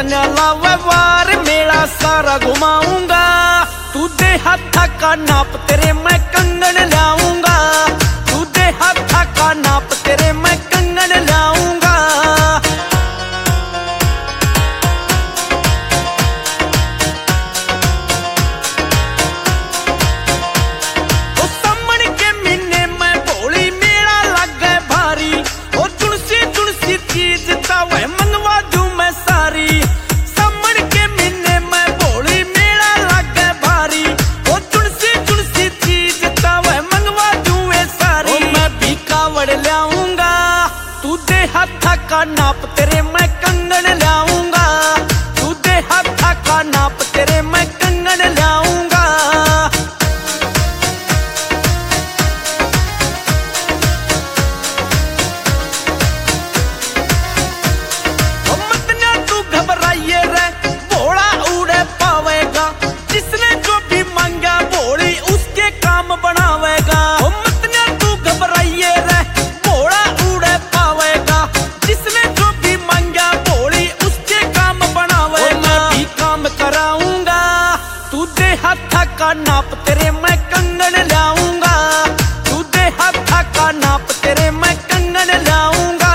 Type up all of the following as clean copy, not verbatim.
न लावे वार मेरा सारा घुमाऊंगा। तू दे हाथा का नाप तेरे मैं कंगन लाऊंगा। तू दे हाथा का नाप तेरे मैं कंगन लाऊंगा। ओ सामन के महीने में भोली मेरा लागे भारी। ओ चुनसी चुनसी चीज तावे मंगवा दूं मैं सारी। सामन के महीने में भोली मेरा लागे भारी। ओ चुनसी चुनसी चीज तावे मंगवा दूं वे सारी। ओ मैं भी कावड़ लाऊंगा। तू दे हाथा का नाप तेरे मैं कंगन लाऊंगा। तू दे हाथा का नाप तेरे मैं कंगन लाऊंगा। मत ना तू घबराइए रे भोला उड़े पावेगा। जिसने जो भी मांगा भोली उसके काम बनावेगा। मत ना तू घबराइए रे भोला उड़े पावेगा। जिसने जो भी मांगा भोली उसके काम बनावेगा। मैं भी काम कराऊंगा। तू दे हाथा का नाप तेरे मैं कंगन लाऊंगा। तू दे हाथा का नाप तेरे मैं कंगन लाऊंगा।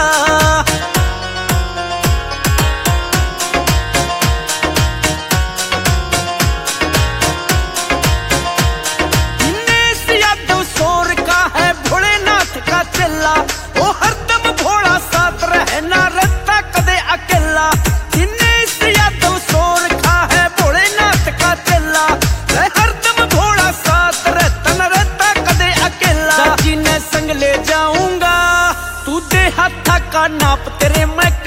दिनेश यादव सोर का है भोलेनाथ का चेला। ओ हरदम भोला साथ रहना रहता कदे अकेला। दिनेश यादव सोर का है भोलेनाथ का चेला। हरदम भोला साथ रहता न रहता कदे अकेला। दादी ने संग ले जाऊंगा। तू दे हाथा का नाप तेरे मैं